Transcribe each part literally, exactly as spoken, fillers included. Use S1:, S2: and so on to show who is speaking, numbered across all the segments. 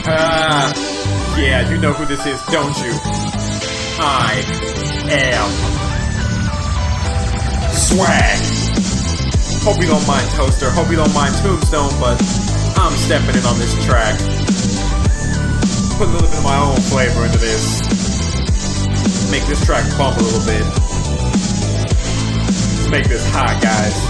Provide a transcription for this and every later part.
S1: Ah, yeah, you know who this is, don't you? I am Swag. Hope you don't mind Toaster, hope you don't mind Tombstone, but I'm stepping in on this track. Put a little bit of my own flavor into this. Make this track bump a little bit. Let's make this hot, guys.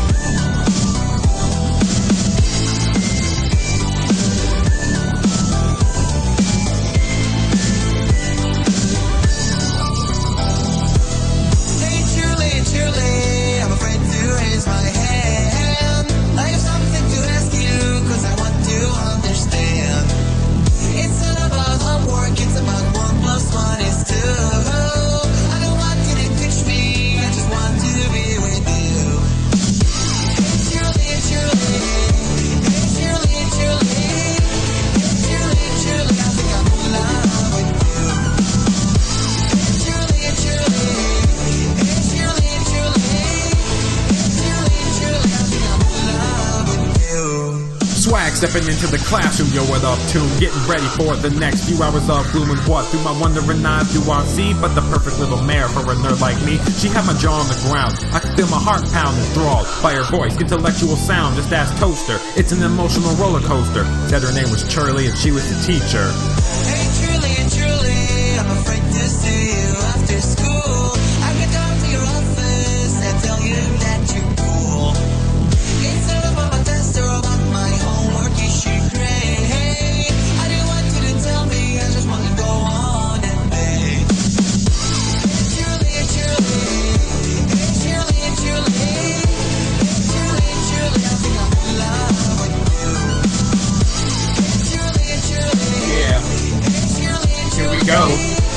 S1: Swag stepping into the classroom, yo, what up, tune? Getting ready for the next few hours of gloom and what? Through my wondering eyes do I see but the perfect little mare for a nerd like me. She had my jaw on the ground. I could feel my heart pound enthralled by her voice, intellectual sound, just ask Toaster. It's an emotional roller coaster. Said her name was Shirley and she was the teacher.
S2: Hey Shirley, Shirley, I'm afraid to see you after school. I can come to your office and tell you that you're cool. It's not about my test or about my homework, you should grade. Hey, I didn't want you to tell me, I just want to go on and beg. Hey Shirley, Shirley, hey Shirley, Shirley, hey Shirley, Shirley, I think I'm in love with you. Hey Shirley, Shirley,
S1: Yeah, here we go.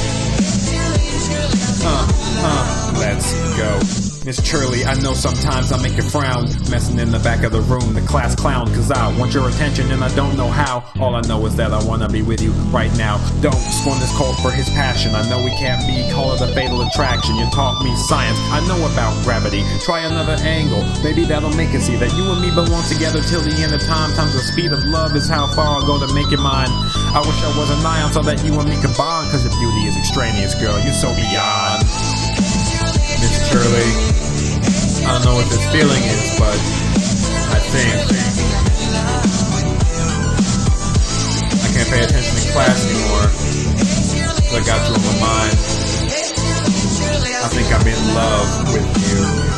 S1: Uh, uh, let's go. Miss Shirley, I know sometimes I make you frown, messing in the back of the room, the class clown, cause I want your attention and I don't know how. All I know is that I wanna be with you right now. Don't scorn this cold for his passion. I know we can't be, call it a fatal attraction. You taught me science, I know about gravity. Try another angle, maybe that'll make it see that you and me belong together till the end of time. Times the speed of love is how far I'll go to make it mine. I wish I was an ion so that you and me could bond, cause your beauty is extraneous, girl, you're so beyond. Miss Shirley, I don't know what this feeling is, but I think I can't pay attention in class anymore, cause I got you on my mind. I think I'm in love with you.